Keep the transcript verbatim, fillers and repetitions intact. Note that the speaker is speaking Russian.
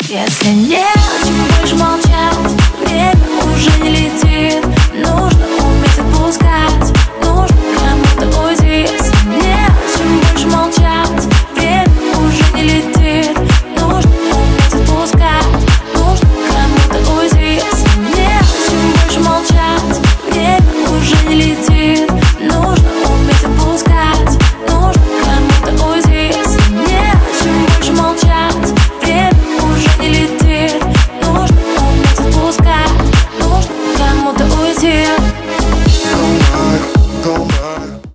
Если не о чем больше молчать, время уже не летит. Нужно